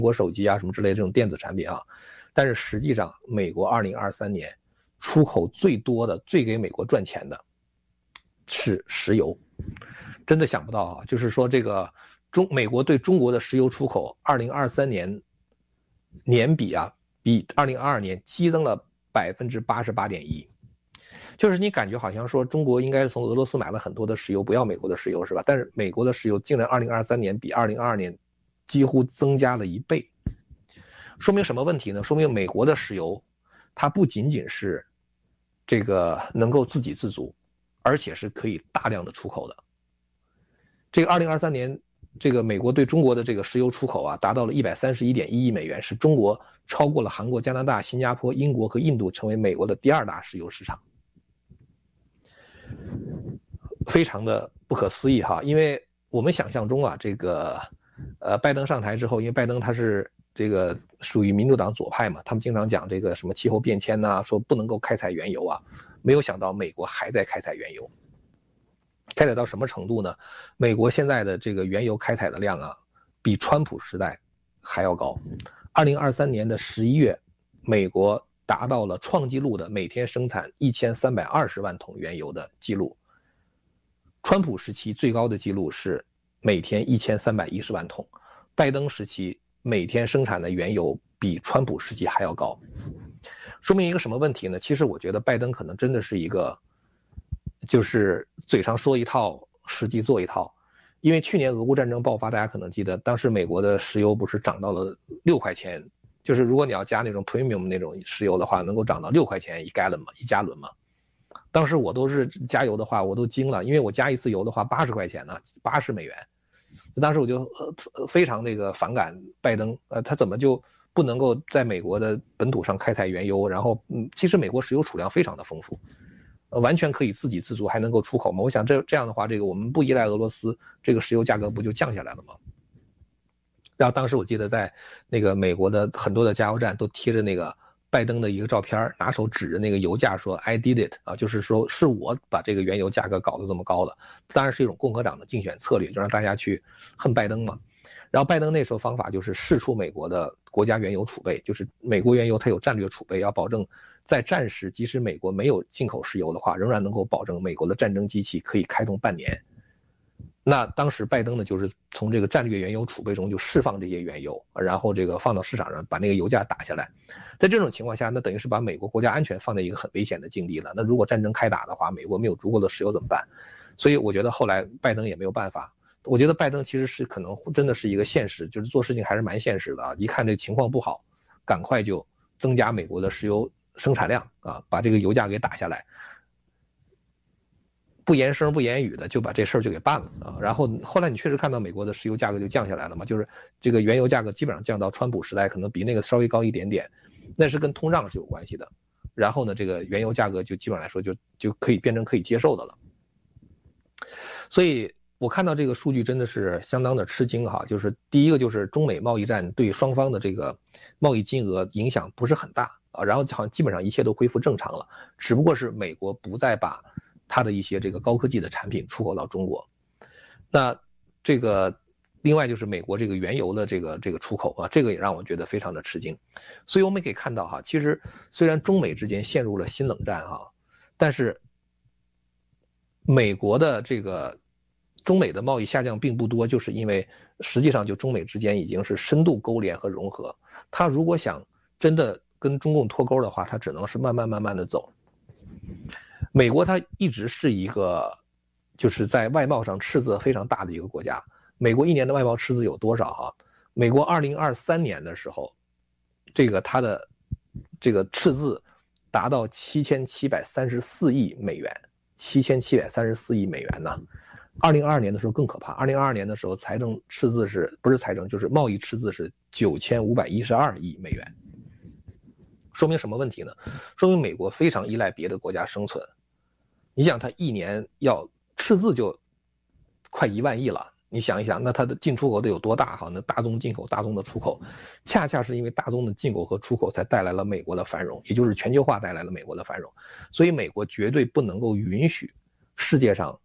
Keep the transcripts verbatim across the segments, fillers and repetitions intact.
国手机啊什么之类的这种电子产品啊，但是实际上美国二零二三年出口最多的、最给美国赚钱的是石油。真的想不到啊，就是说这个中美国对中国的石油出口二零二三年年比啊，比二零二二年激增了 百分之八十八点一。就是你感觉好像说中国应该是从俄罗斯买了很多的石油，不要美国的石油是吧？但是美国的石油竟然二零二三年比二零二二年几乎增加了一倍。说明什么问题呢？说明美国的石油它不仅仅是这个能够自给自足，而且是可以大量的出口的。这个二零二三年这个美国对中国的这个石油出口啊达到了 一百三十一点一亿美元，是中国超过了韩国、加拿大、新加坡、英国和印度，成为美国的第二大石油市场。非常的不可思议哈，因为我们想象中啊，这个呃拜登上台之后，因为拜登他是这个属于民主党左派嘛，他们经常讲这个什么气候变迁呐、啊，说不能够开采原油啊，没有想到美国还在开采原油，开采到什么程度呢？美国现在的这个原油开采的量啊，比川普时代还要高。二零二三年的十一月，美国达到了创纪录的每天生产一千三百二十万桶原油的记录。川普时期最高的记录是每天一千三百一十万桶，拜登时期每天生产的原油比川普时期还要高。说明一个什么问题呢？其实我觉得拜登可能真的是一个就是嘴上说一套实际做一套。因为去年俄乌战争爆发，大家可能记得当时美国的石油不是涨到了六块钱，就是如果你要加那种 premium 那种石油的话，能够涨到六块钱一 gallon 嘛，一加仑嘛。当时我都是加油的话，我都惊了，因为我加一次油的话八十块钱呢，八十美元。当时我就非常那个反感拜登，呃，他怎么就不能够在美国的本土上开采原油？然后，嗯，其实美国石油储量非常的丰富，呃，完全可以自给自足，还能够出口嘛。我想这这样的话，这个我们不依赖俄罗斯，这个石油价格不就降下来了吗？然后当时我记得在那个美国的很多的加油站都贴着那个拜登的一个照片，拿手指着那个油价说 I did it 啊，就是说是我把这个原油价格搞得这么高的。当然是一种共和党的竞选策略，就让大家去恨拜登嘛。然后拜登那时候方法就是释出美国的国家原油储备，就是美国原油它有战略储备，要保证在战时即使美国没有进口石油的话，仍然能够保证美国的战争机器可以开动半年。那当时拜登呢，就是从这个战略原油储备中就释放这些原油，然后这个放到市场上，把那个油价打下来。在这种情况下，那等于是把美国国家安全放在一个很危险的境地了。那如果战争开打的话，美国没有足够的石油怎么办？所以我觉得后来拜登也没有办法。我觉得拜登其实是可能真的是一个现实，就是做事情还是蛮现实的啊。一看这情况不好，赶快就增加美国的石油生产量啊，把这个油价给打下来。不言声不言语的就把这事儿就给办了啊，然后后来你确实看到美国的石油价格就降下来了嘛，就是这个原油价格基本上降到川普时代可能比那个稍微高一点点，那是跟通胀是有关系的。然后呢，这个原油价格就基本上来说就就可以变成可以接受的了。所以我看到这个数据真的是相当的吃惊哈，就是第一个就是中美贸易战对双方的这个贸易金额影响不是很大啊，然后好像基本上一切都恢复正常了，只不过是美国不再把它的一些这个高科技的产品出口到中国。那这个另外就是美国这个原油的这个这个出口啊，这个也让我觉得非常的吃惊。所以我们可以看到哈，其实虽然中美之间陷入了新冷战哈，但是美国的这个中美的贸易下降并不多，就是因为实际上就中美之间已经是深度勾连和融合。他如果想真的跟中共脱钩的话，他只能是慢慢慢慢的走。美国它一直是一个就是在外贸上赤字非常大的一个国家。美国一年的外贸赤字有多少哈？美国二零二三年的时候，这个它的这个赤字达到七千七百三十四亿美元，七千七百三十四亿美元呢。二零二二年的时候更可怕，二零二二年的时候财政赤字是不是财政就是贸易赤字是九千五百一十二亿美元。说明什么问题呢？说明美国非常依赖别的国家生存。你想它一年要赤字就快一万亿了，你想一想，那它的进出口得有多大哈？那大宗进口、大宗的出口，恰恰是因为大宗的进口和出口才带来了美国的繁荣，也就是全球化带来了美国的繁荣。所以美国绝对不能够允许世界上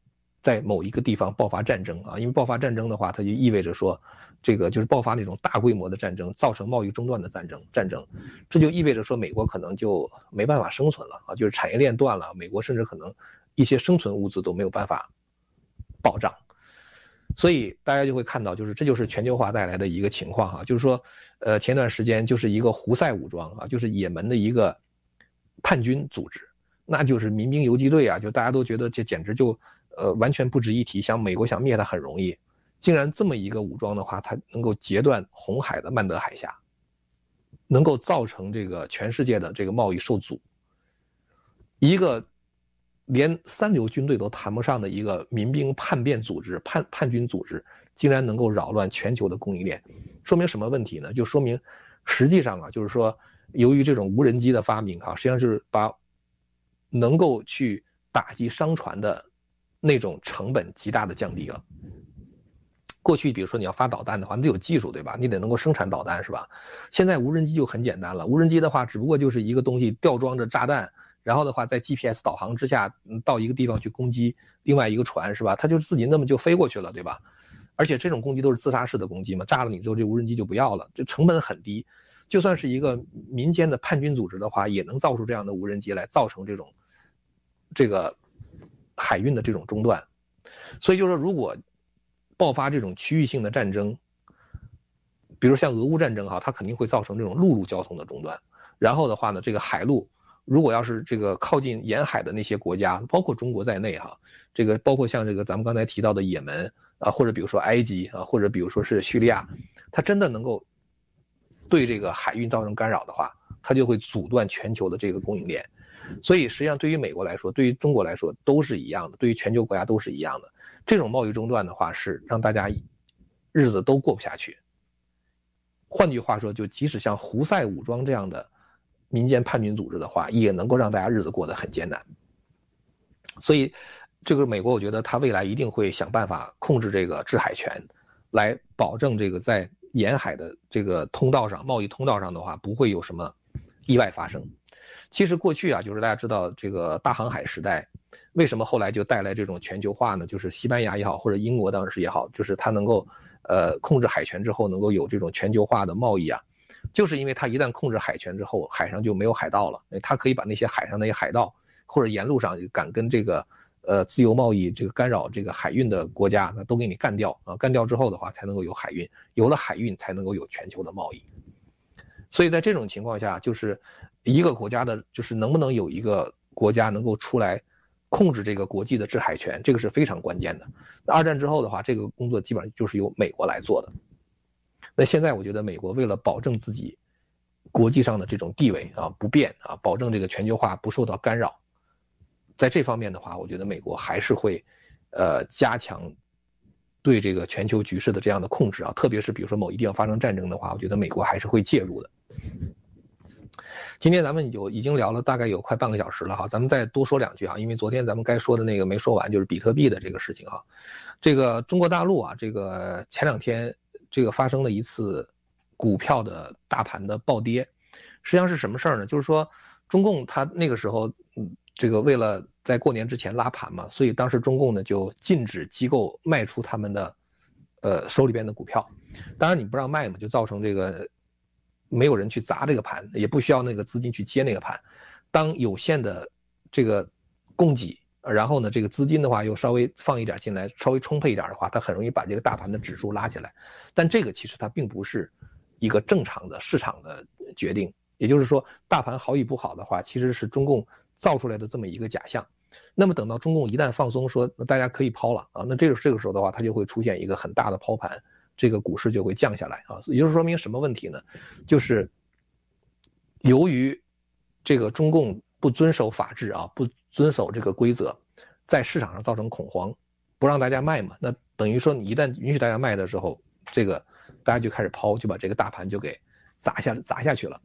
在某一个地方爆发战争啊，因为爆发战争的话，它就意味着说，这个就是爆发那种大规模的战争，造成贸易中断的战争，战争，这就意味着说美国可能就没办法生存了啊，就是产业链断了，美国甚至可能一些生存物资都没有办法保障。所以大家就会看到，就是这就是全球化带来的一个情况哈，就是说，呃，前段时间就是一个胡塞武装啊，就是也门的一个叛军组织，那就是民兵游击队啊，就大家都觉得这简直就呃完全不值一提，想美国想灭它很容易，竟然这么一个武装的话，它能够截断红海的曼德海峡，能够造成这个全世界的这个贸易受阻，一个连三流军队都谈不上的一个民兵叛变组织、叛叛军组织，竟然能够扰乱全球的供应链，说明什么问题呢？就说明实际上啊，就是说，由于这种无人机的发明啊，实际上是把能够去打击商船的那种成本极大的降低了。过去比如说你要发导弹的话，你得有技术，对吧？你得能够生产导弹，是吧？现在无人机就很简单了，无人机的话只不过就是一个东西吊装着炸弹，然后的话在 G P S 导航之下到一个地方去攻击另外一个船，是吧？它就自己那么就飞过去了，对吧？而且这种攻击都是自杀式的攻击嘛，炸了你之后这无人机就不要了，这成本很低，就算是一个民间的叛军组织的话，也能造出这样的无人机来，造成这种这个海运的这种中断。所以就是说，如果爆发这种区域性的战争，比如像俄乌战争哈，它肯定会造成这种陆路交通的中断。然后的话呢，这个海路如果要是这个靠近沿海的那些国家，包括中国在内哈，这个包括像这个咱们刚才提到的也门啊，或者比如说埃及啊，或者比如说是叙利亚，它真的能够对这个海运造成干扰的话，它就会阻断全球的这个供应链。所以实际上对于美国来说，对于中国来说都是一样的，对于全球国家都是一样的。这种贸易中断的话，是让大家日子都过不下去。换句话说，就即使像胡塞武装这样的民间叛军组织的话，也能够让大家日子过得很艰难。所以这个美国我觉得他未来一定会想办法控制这个制海权，来保证这个在沿海的这个通道上，贸易通道上的话不会有什么意外发生。其实过去啊，就是大家知道这个大航海时代，为什么后来就带来这种全球化呢？就是西班牙也好，或者英国当时也好，就是它能够呃控制海权之后，能够有这种全球化的贸易啊，就是因为它一旦控制海权之后，海上就没有海盗了，它可以把那些海上那些海盗或者沿路上敢跟这个呃自由贸易这个干扰这个海运的国家，那都给你干掉啊！干掉之后的话，才能够有海运，有了海运才能够有全球的贸易。所以在这种情况下，就是一个国家的，就是能不能有一个国家能够出来控制这个国际的制海权，这个是非常关键的。那二战之后的话，这个工作基本上就是由美国来做的。那现在我觉得美国为了保证自己国际上的这种地位啊不变啊，保证这个全球化不受到干扰，在这方面的话，我觉得美国还是会呃加强对这个全球局势的这样的控制啊，特别是比如说某一地方发生战争的话，我觉得美国还是会介入的。今天咱们有已经聊了大概有快半个小时了哈，咱们再多说两句哈，因为昨天咱们该说的那个没说完，就是比特币的这个事情哈。这个中国大陆啊，这个前两天这个发生了一次股票的大盘的暴跌，实际上是什么事儿呢？就是说中共他那个时候，嗯，这个为了在过年之前拉盘嘛，所以当时中共呢就禁止机构卖出他们的呃手里边的股票，当然你不让卖嘛，就造成这个没有人去砸这个盘，也不需要那个资金去接那个盘。当有限的这个供给，然后呢，这个资金的话又稍微放一点进来，稍微充沛一点的话，它很容易把这个大盘的指数拉起来。但这个其实它并不是一个正常的市场的决定，也就是说，大盘好与不好的话，其实是中共造出来的这么一个假象。那么等到中共一旦放松说大家可以抛了啊，那这个这个时候的话，它就会出现一个很大的抛盘。这个股市就会降下来啊，也就是说明什么问题呢？就是由于这个中共不遵守法治啊，不遵守这个规则，在市场上造成恐慌，不让大家卖嘛，那等于说你一旦允许大家卖的时候，这个大家就开始抛，就把这个大盘就给砸下砸下去了。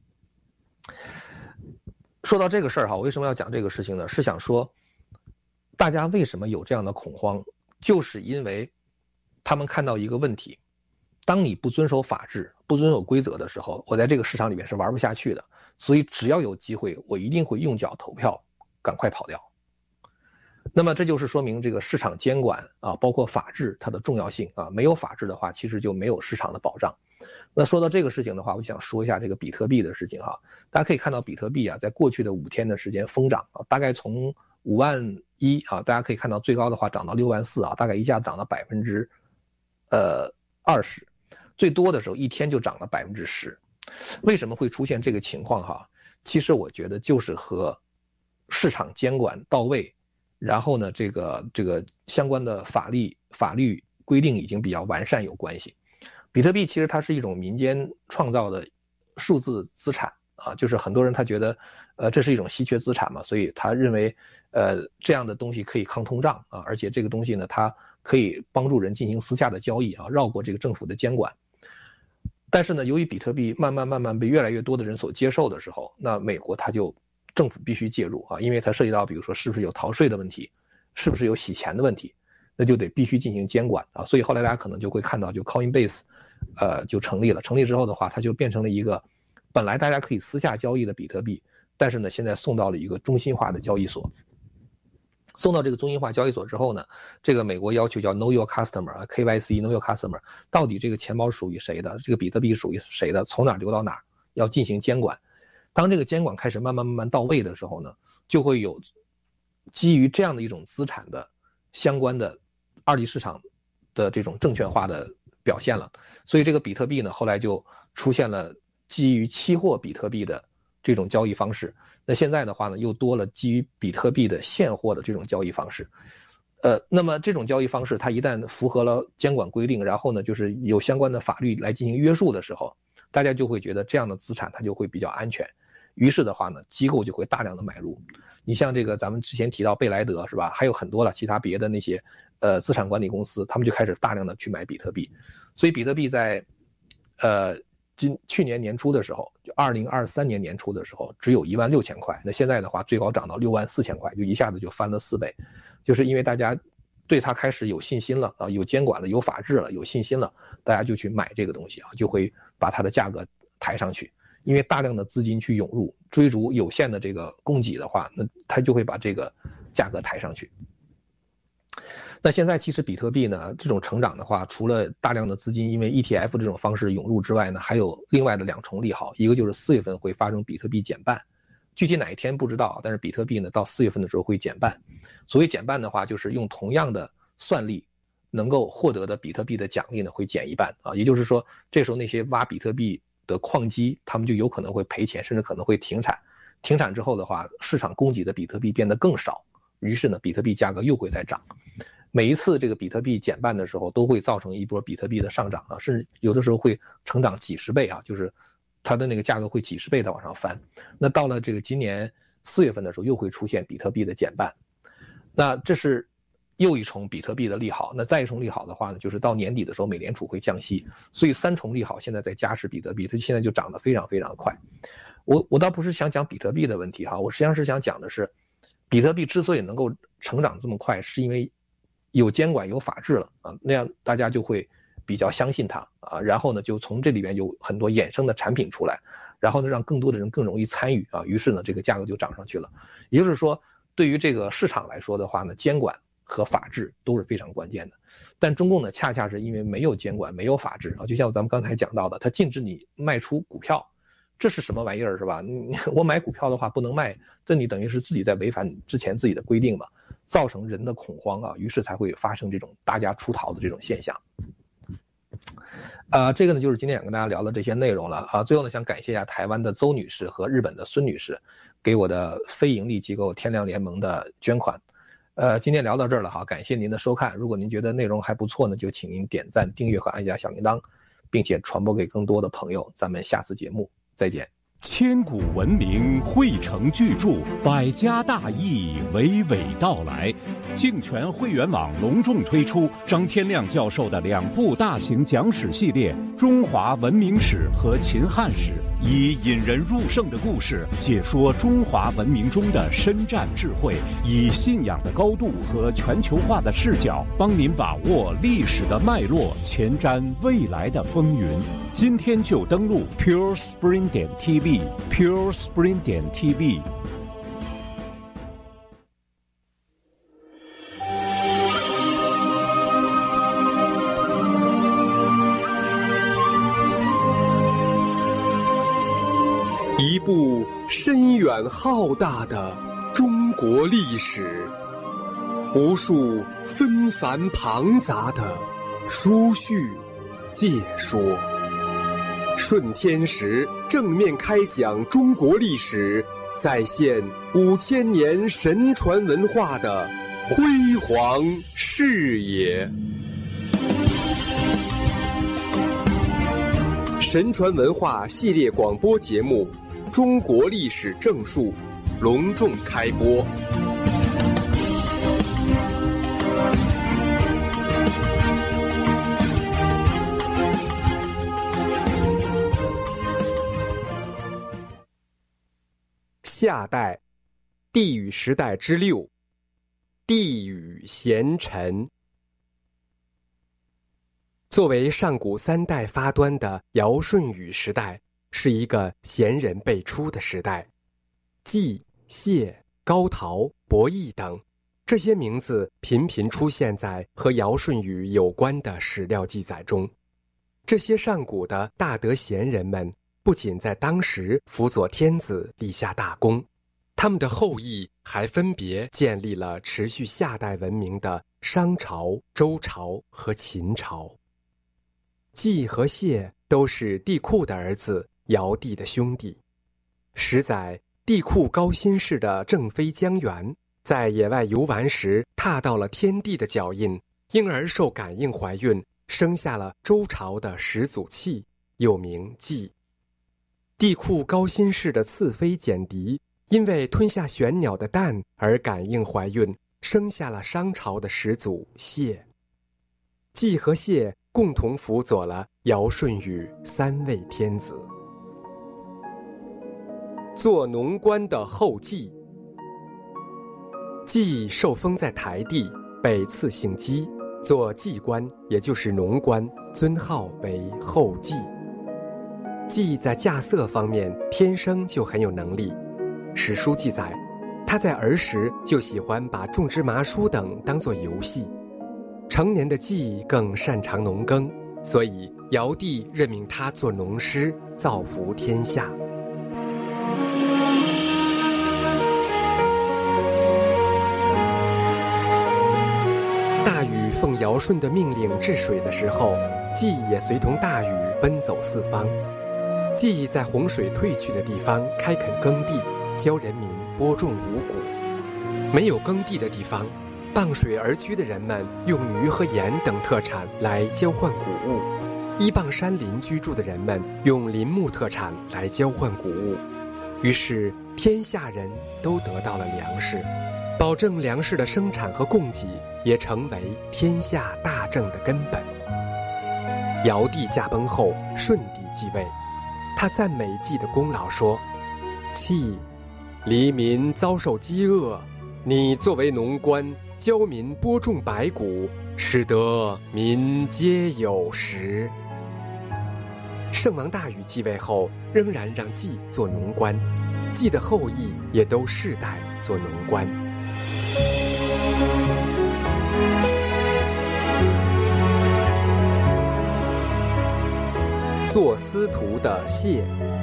说到这个事儿哈，我为什么要讲这个事情呢？是想说，大家为什么有这样的恐慌，就是因为他们看到一个问题，当你不遵守法治、不遵守规则的时候，我在这个市场里面是玩不下去的。所以只要有机会，我一定会用脚投票，赶快跑掉。 那么这就是说明这个市场监管啊，包括法治它的重要性啊。没有法治的话，其实就没有市场的保障。那说到这个事情的话，我想说一下这个比特币的事情哈。大家可以看到比特币啊，在过去的五天的时间疯涨啊，大概从五万一啊，大家可以看到最高的话涨到六万四啊，大概一下子涨了百分之呃二十，最多的时候一天就涨了百分之十。为什么会出现这个情况哈？其实我觉得就是和市场监管到位，然后呢，这个这个相关的法律法律规定已经比较完善有关系。比特币其实它是一种民间创造的数字资产啊，就是很多人他觉得，呃，这是一种稀缺资产嘛，所以他认为，呃，这样的东西可以抗通胀啊，而且这个东西呢，它可以帮助人进行私下的交易啊，绕过这个政府的监管。但是呢，由于比特币慢慢慢慢被越来越多的人所接受的时候，那美国它就政府必须介入啊，因为它涉及到比如说是不是有逃税的问题，是不是有洗钱的问题，那就得必须进行监管啊。所以后来大家可能就会看到，就 Coinbase， 呃，就成立了。成立之后的话，它就变成了一个本来大家可以私下交易的比特币，但是呢，现在送到了一个中心化的交易所。送到这个中心化交易所之后呢，这个美国要求叫 Know Your Customer 啊 ，K Y C Know Your Customer， 到底这个钱包属于谁的，这个比特币属于谁的，从哪流到哪，要进行监管。当这个监管开始慢慢慢慢到位的时候呢，就会有基于这样的一种资产的相关的二级市场的这种证券化的表现了。所以这个比特币呢，后来就出现了基于期货比特币的这种交易方式。那现在的话呢，又多了基于比特币的现货的这种交易方式。呃，那么这种交易方式，它一旦符合了监管规定，然后呢，就是有相关的法律来进行约束的时候，大家就会觉得这样的资产它就会比较安全。于是的话呢，机构就会大量的买入。你像这个咱们之前提到贝莱德是吧，还有很多了其他别的那些呃资产管理公司，他们就开始大量的去买比特币。所以比特币在呃今去年年初的时候，就二零二三年年初的时候，只有一万六千块。那现在的话，最高涨到六万四千块，就一下子就翻了四倍。就是因为大家对它开始有信心了啊，有监管了，有法治了，有信心了，大家就去买这个东西啊，就会把它的价格抬上去。因为大量的资金去涌入，追逐有限的这个供给的话，那它就会把这个价格抬上去。那现在其实比特币呢，这种成长的话，除了大量的资金因为 E T F 这种方式涌入之外呢，还有另外的两重利好，一个就是四月份会发生比特币减半，具体哪一天不知道，但是比特币呢到四月份的时候会减半。所谓减半的话，就是用同样的算力能够获得的比特币的奖励呢会减一半啊，也就是说这时候那些挖比特币的矿机，他们就有可能会赔钱，甚至可能会停产。停产之后的话，市场供给的比特币变得更少，于是呢，比特币价格又会再涨。每一次这个比特币减半的时候，都会造成一波比特币的上涨啊，甚至有的时候会成长几十倍啊，就是它的那个价格会几十倍的往上翻。那到了这个今年四月份的时候，又会出现比特币的减半。那这是又一重比特币的利好。那再一重利好的话呢，就是到年底的时候，美联储会降息，所以三重利好现在在加持比特币，它现在就涨得非常非常快。我我倒不是想讲比特币的问题哈，我实际上是想讲的是，比特币之所以能够成长这么快，是因为有监管有法治了啊，那样大家就会比较相信它啊，然后呢，就从这里边有很多衍生的产品出来，然后呢，让更多的人更容易参与啊，于是呢，这个价格就涨上去了。也就是说，对于这个市场来说的话呢，监管和法治都是非常关键的。但中共呢，恰恰是因为没有监管没有法治啊，就像咱们刚才讲到的，它禁止你卖出股票，这是什么玩意儿是吧？你我买股票的话不能卖，这你等于是自己在违反之前自己的规定嘛，造成人的恐慌啊，于是才会发生这种大家出逃的这种现象。呃，这个呢就是今天想跟大家聊的这些内容了啊。最后呢，想感谢一下台湾的邹女士和日本的孙女士给我的非盈利机构天亮联盟的捐款。呃，今天聊到这儿了哈，感谢您的收看。如果您觉得内容还不错呢，就请您点赞、订阅和按下小铃铛，并且传播给更多的朋友。咱们下次节目再见。 千古文明汇成巨著，百家大义娓娓道来。竞权会员网隆重推出张天亮教授的两部大型讲史系列《中华文明史》和《秦汉史》，以引人入胜的故事解说中华文明中的深战智慧，以信仰的高度和全球化的视角，帮您把握历史的脉络，前瞻未来的风云。今天就登录 Pure Spring 点 T V Pure Spring 点 T V。 一部深远浩大的中国历史，无数纷繁庞杂的书序介说。顺天时正面开讲中国历史，再现五千年神传文化的辉煌视野。神传文化系列广播节目《中国历史正述》隆重开播。夏代，帝禹时代之六，帝禹贤臣。作为上古三代发端的尧舜禹时代，是一个贤人辈出的时代。季、谢、高陶、伯益等这些名字频频出现在和尧舜禹有关的史料记载中。这些上古的大德贤人们不仅在当时辅佐天子立下大功，他们的后裔还分别建立了持续夏代文明的商朝、周朝和秦朝。季和谢都是帝喾的儿子，尧帝的兄弟。十载，帝喾高辛氏的正妃姜元在野外游玩时踏到了天帝的脚印，因而受感应怀孕，生下了周朝的始祖契，又名季。帝喾高辛氏的次妃简狄因为吞下玄鸟的蛋而感应怀孕，生下了商朝的始祖谢。季和谢共同辅佐了尧舜禹三位天子。做农官的后稷，季受封在台地，被赐姓姬，做季官，也就是农官，尊号为后稷。季在稼穑方面天生就很有能力。史书记载，他在儿时就喜欢把种植麻蔬等当作游戏。成年的季更擅长农耕，所以尧帝任命他做农师，造福天下。大禹奉尧舜的命令治水的时候，季也随同大禹奔走四方。季在洪水退去的地方开垦耕地，教人民播种五谷。没有耕地的地方，傍水而居的人们用鱼和盐等特产来交换谷物，依傍山林居住的人们用林木特产来交换谷物。于是天下人都得到了粮食，保证粮食的生产和供给也成为天下大政的根本。尧帝驾崩后，舜帝继位，他赞美季的功劳说：契，黎民遭受饥饿，你作为农官，教民播种百谷，使得民皆有食。圣王大禹继位后，仍然让季做农官，季的后裔也都世代做农官。做司徒的谢。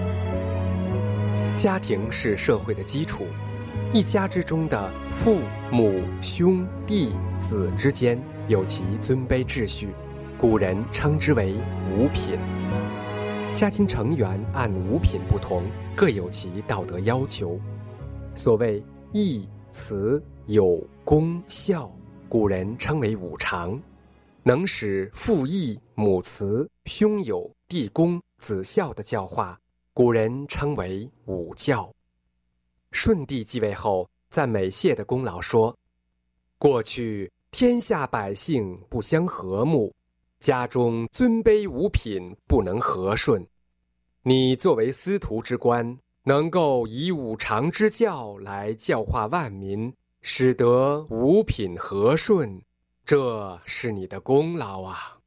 家庭是社会的基础，一家之中的父母兄弟子之间有其尊卑秩序，古人称之为五品。家庭成员按五品不同，各有其道德要求。所谓义、慈、友、恭、孝，古人称为五常，能使父义、母慈、兄友、弟恭、子孝的教化，古人称为五教。舜帝继位后，赞美谢的功劳说：过去天下百姓不相和睦，家中尊卑五品不能和顺。你作为司徒之官，能够以五常之教来教化万民，使得五品和顺，这是你的功劳啊。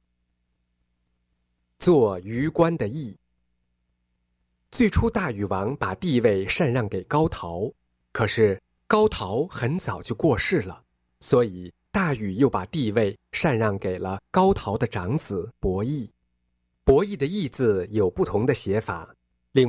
做虞官的义。最初大禹王把帝位禅让给高陶，可是高陶很早就过世了，所以大禹又把帝位禅让给了高陶的长子伯益。伯益的益字有不同的写法，另外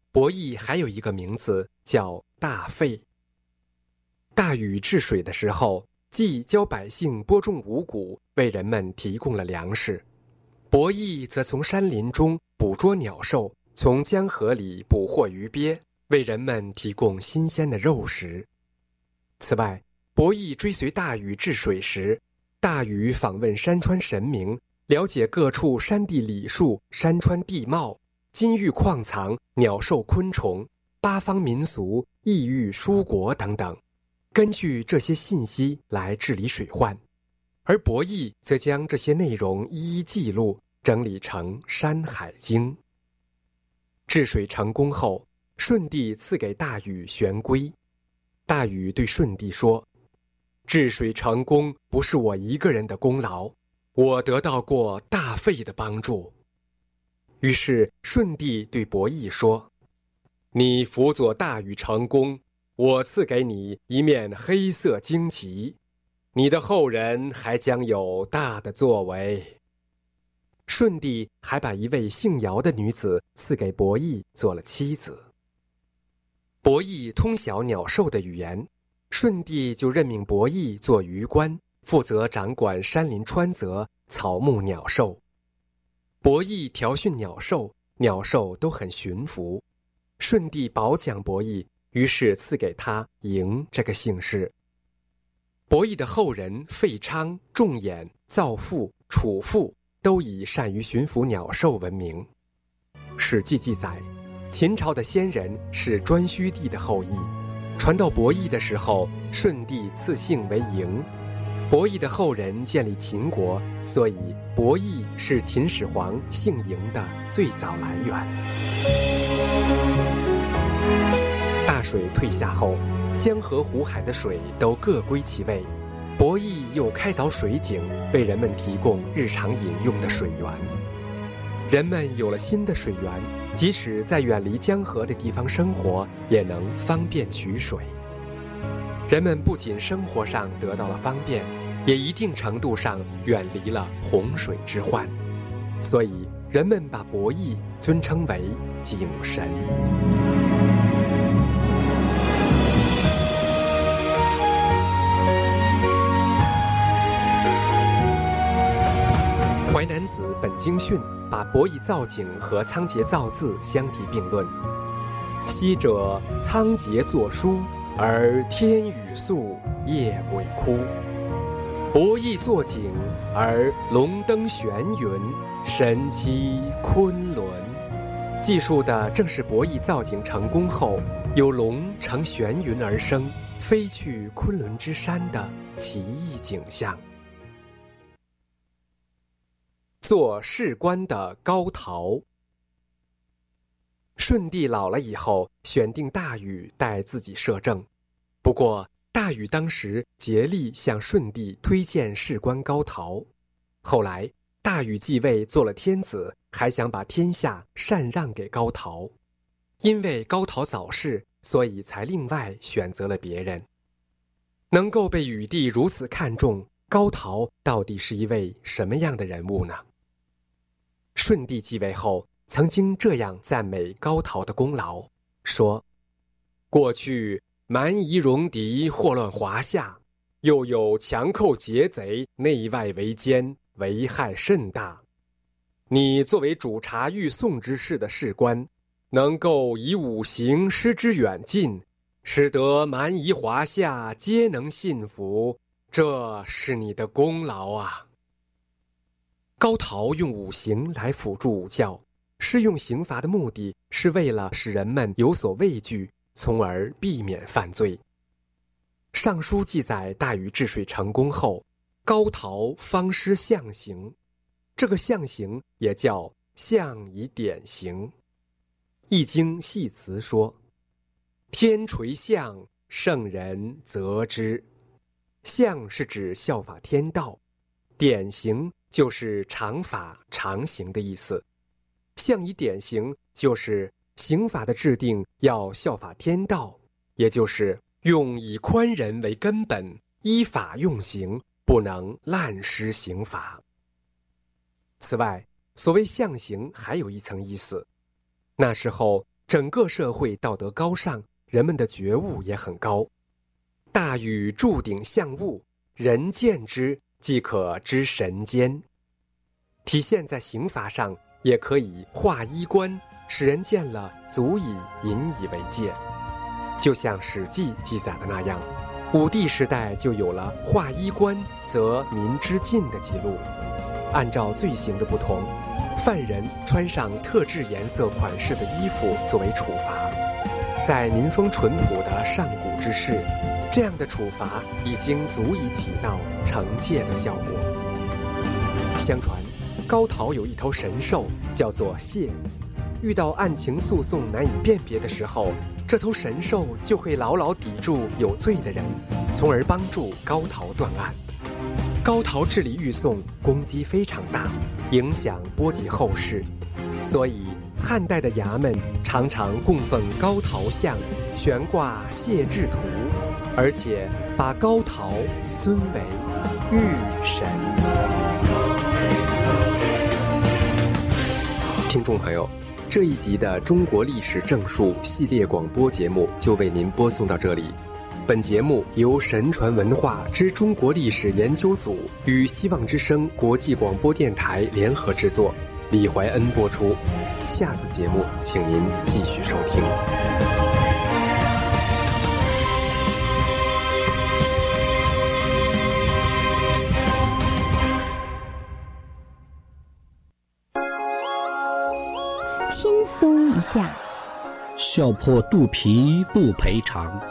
伯益还有一个名字叫大费。大禹治水的时候，既教百姓播种五谷，为人们提供了粮食，伯益则从山林中捕捉鸟兽，从江河里捕获鱼鳖，为人们提供新鲜的肉食。此外，伯益追随大禹治水时，大禹访问山川神明，了解各处山地礼数、山川地貌、金玉矿藏、鸟兽昆虫、八方民俗、异域蔬果等等，根据这些信息来治理水患。而伯益则将这些内容一一记录，整理成《山海经》。治水成功后，舜帝赐给大禹玄龟。大禹对舜帝说：治水成功不是我一个人的功劳，我得到过大费的帮助。于是舜帝对伯益说：你辅佐大禹成功，我赐给你一面黑色旌旗，你的后人还将有大的作为。舜帝还把一位姓姚的女子赐给伯益做了妻子。伯益通晓鸟兽的语言，舜帝就任命伯益做虞官，负责掌管山林川泽、草木鸟兽。伯益调训鸟兽，鸟兽都很驯服。舜帝褒奖伯益，于是赐给他嬴这个姓氏。伯益的后人费昌、仲衍、造父、楚父都以善于驯服鸟兽闻名。史记记载，秦朝的先人是颛顼帝的后裔，传到伯益的时候，舜帝赐姓为嬴。伯益的后人建立秦国，所以伯益是秦始皇姓嬴的最早来源。大水退下后，江河湖海的水都各归其位，伯益又开凿水井，为人们提供日常饮用的水源。人们有了新的水源，即使在远离江河的地方生活，也能方便取水。人们不仅生活上得到了方便，也一定程度上远离了洪水之患，所以人们把伯益尊称为井神。淮南子本经训把伯益造井和仓颉造字相提并论。昔者仓颉作书，而天雨粟，夜鬼哭；伯益作井，而龙登玄云，神栖昆仑。记述的正是伯益造井成功后，有龙乘玄云而生，飞去昆仑之山的奇异景象。做士官的高陶。舜帝老了以后，选定大禹代自己摄政。不过大禹当时竭力向舜帝推荐士官高陶。后来大禹继位做了天子，还想把天下禅让给高陶。因为高陶早逝，所以才另外选择了别人。能够被禹帝如此看重，高陶到底是一位什么样的人物呢？舜帝继位后，曾经这样赞美高陶的功劳，说：过去蛮夷戎狄祸乱华夏，又有强寇劫贼内外围歼，危害甚大。你作为主察御宋之事的士官，能够以五行施之远近，使得蛮夷华夏皆能信服，这是你的功劳啊。高陶用五行来辅助武教，施用刑罚的目的是为了使人们有所畏惧，从而避免犯罪。尚书记载大禹治水成功后，高陶方施象刑，这个象刑也叫象以典刑。易经系辞说：天垂象，圣人则之。象是指效法天道，典刑就是常法常刑的意思。象以典刑就是刑法的制定要效法天道，也就是用以宽仁为根本，依法用刑，不能滥施刑罚。此外，所谓象刑还有一层意思，那时候整个社会道德高尚，人们的觉悟也很高。大禹铸鼎象物，人见之即可知神间。体现在刑罚上，也可以画衣冠，使人见了足以引以为戒。就像《史记》记载的那样，武帝时代就有了画衣冠则民之禁的记录。按照罪行的不同，犯人穿上特制颜色款式的衣服作为处罚。在民风淳朴的上古之世，这样的处罚已经足以起到惩戒的效果。相传高陶有一头神兽叫做谢，遇到案情诉讼难以辨别的时候，这头神兽就会牢牢抵住有罪的人，从而帮助高陶断案。高陶治理狱讼功绩非常大，影响波及后世，所以汉代的衙门常常供奉高陶像，悬挂谢制图，而且把高陶尊为狱神。听众朋友，这一集的中国历史正述系列广播节目就为您播送到这里。本节目由神传文化之中国历史研究组与希望之声国际广播电台联合制作，李怀恩播出。下次节目请您继续收听。 轻松一下， 笑破肚皮不赔偿。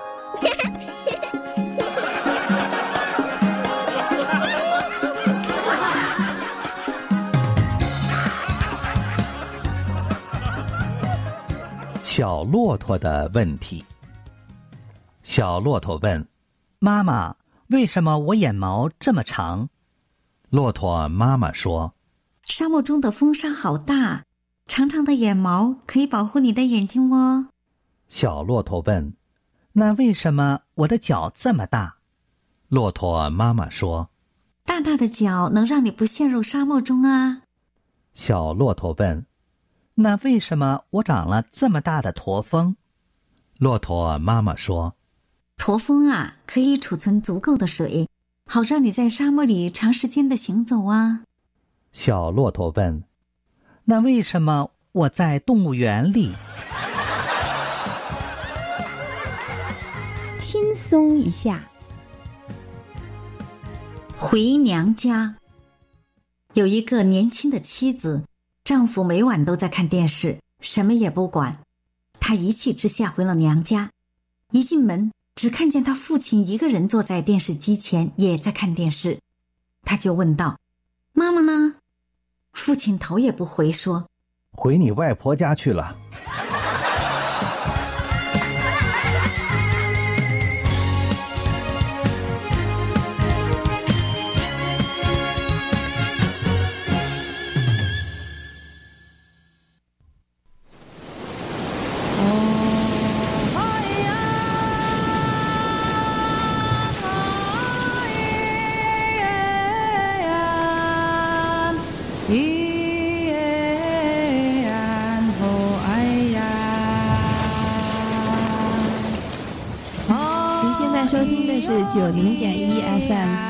小骆驼的问题。小骆驼问：妈妈，为什么我眼毛这么长？骆驼妈妈说： 沙漠中的风沙好大，长长的眼毛可以保护你的眼睛哦。 小骆驼问：那为什么我的脚这么大？骆驼妈妈说： 大大的脚能让你不陷入沙漠中啊。 小骆驼问：那为什么我长了这么大的驼峰？骆驼妈妈说： 驼峰啊，可以储存足够的水，好让你在沙漠里长时间的行走啊。 小骆驼问：那为什么我在动物园里？ 轻松一下， 回娘家。有一个年轻的妻子，丈夫每晚都在看电视，什么也不管。她一气之下回了娘家，一进门只看见她父亲一个人坐在电视机前，也在看电视。她就问道：妈妈呢？父亲头也不回说： 回你外婆家去了。 收听的是九零点一 F M。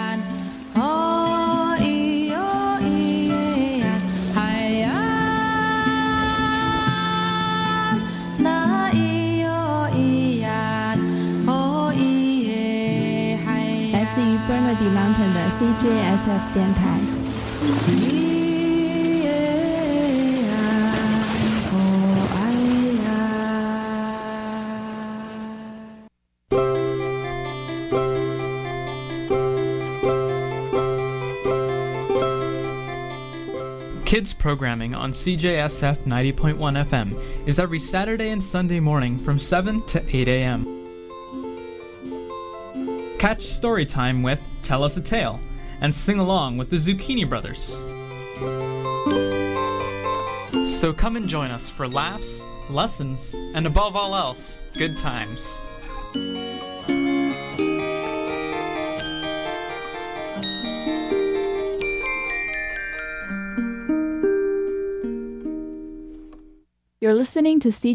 来自于 Bernardine Mountain 的 C J S F 电台。 Kids programming on C J S F ninety point one F M is every Saturday and Sunday morning from seven to eight a m Catch story time with Tell Us a Tale and sing along with the Zucchini Brothers. So come and join us for laughs, lessons, and above all else, good times. You're listening to C